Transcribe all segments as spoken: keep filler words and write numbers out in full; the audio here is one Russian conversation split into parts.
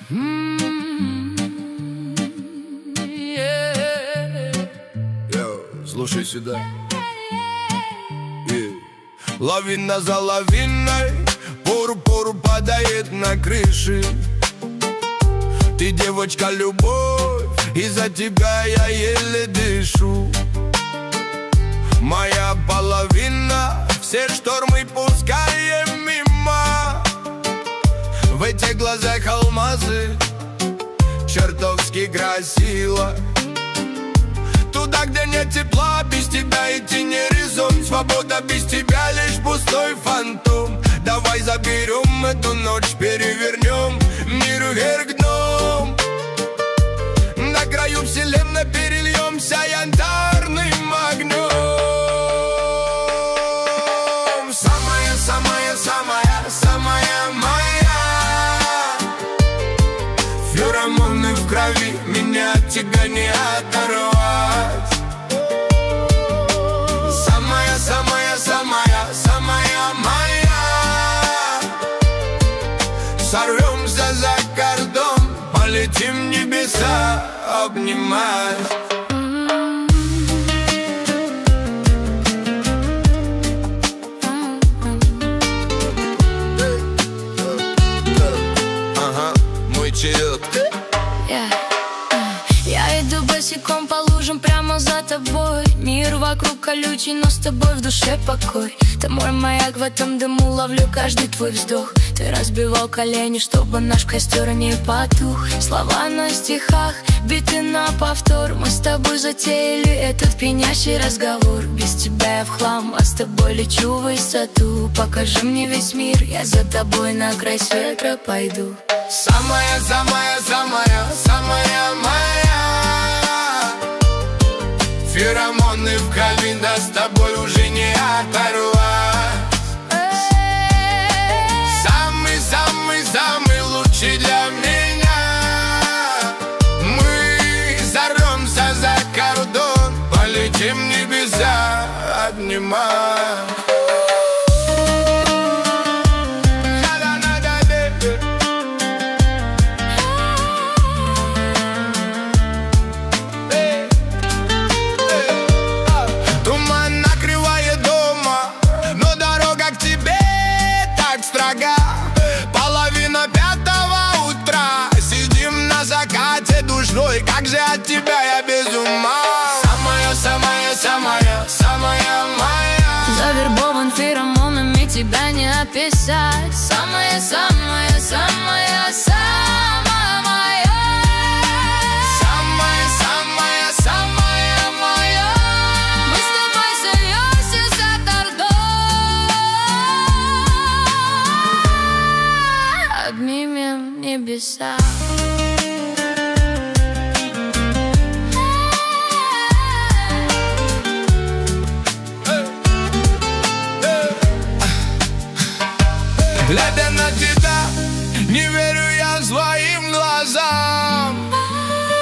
Слушай сюда. Yeah. Лавина за лавиной, пору-пору падает на крыши. Ты девочка любовь, из-за тебя я еле дышу. Моя половина, все штормы пускаем мимо. В этих глазах алмазы, чертовски красиво. Туда, где нет тепла, без тебя идти не резон. Свобода без тебя лишь пустой фантом. Давай заберем эту ночь, перевернем мир вверх дном. На краю вселенной перельемся янтарным огнем. Самая, самая, самая, самая моя. Феромоны в крови, меня от тебя не оторвать. Самая, самая, самая, самая моя. Сорвемся за кордон, полетим в небеса, обнимать. Ага, мой черед. Я иду босиком по лужам прямо за тобой. Мир вокруг колючий, но с тобой в душе покой. Ты мой маяк, в этом дыму ловлю каждый твой вздох. Ты разбивал колени, чтобы наш костер не потух. Слова на стихах, биты на повтор. Мы с тобой затеяли этот пьянящий разговор. Без тебя я в хлам, а с тобой лечу в высоту. Покажи мне весь мир, я за тобой на край света пойду. Самая, самая, самая, самая моя. Феромоны в крови, да с тобой уже не оторвать. Самый, самый, самый лучший для меня. Мы взорвемся за кордон, полетим в небеса, обнимая. Половина пятого утра, сидим на закате душной. Как же от тебя я без ума. Самая, самая, самая, самая моя. Завербован феромонами, тебя не описать. Самая, самая, самая, самая моя. Самая, самая, самая моя. Мы с тобой сольемся за кордон, обнимем небеса. Глядя на тебя, не верю я своим глазам.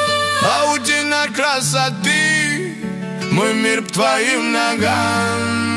Паутина красоты, мой мир к твоим ногам.